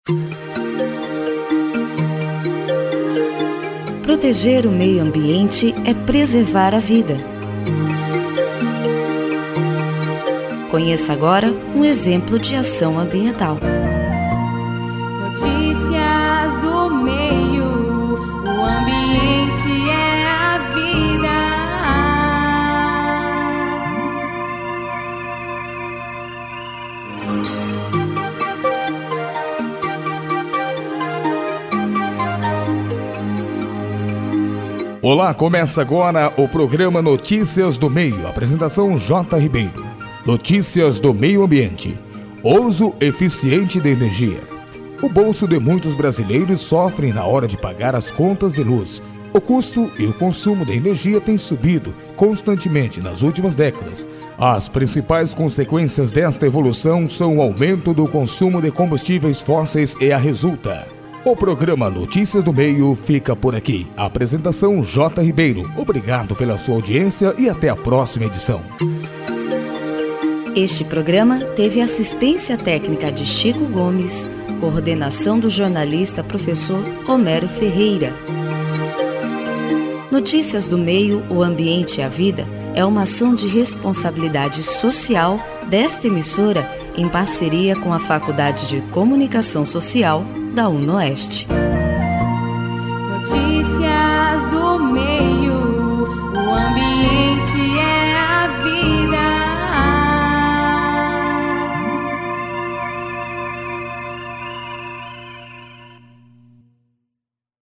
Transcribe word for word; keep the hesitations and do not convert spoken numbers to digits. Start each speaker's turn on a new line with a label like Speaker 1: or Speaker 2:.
Speaker 1: Proteger o meio ambiente é preservar a vida. Conheça agora um exemplo de ação ambiental.
Speaker 2: Notícias do meio, o ambiente é a vida.
Speaker 3: Olá, começa agora o programa Notícias do Meio. Apresentação J. Ribeiro. Notícias do meio ambiente. Uso eficiente de energia. O bolso de muitos brasileiros sofre na hora de pagar as contas de luz. O custo e o consumo de energia têm subido constantemente nas últimas décadas. As principais consequências desta evolução são o aumento do consumo de combustíveis fósseis e a resulta. O programa Notícias do Meio fica por aqui. A apresentação J. Ribeiro. Obrigado pela sua audiência e até a próxima edição.
Speaker 1: Este programa teve assistência técnica de Chico Gomes, coordenação do jornalista professor Homero Ferreira. Notícias do Meio, o ambiente e a vida é uma ação de responsabilidade social desta emissora em parceria com a Faculdade de Comunicação Social da UNOeste.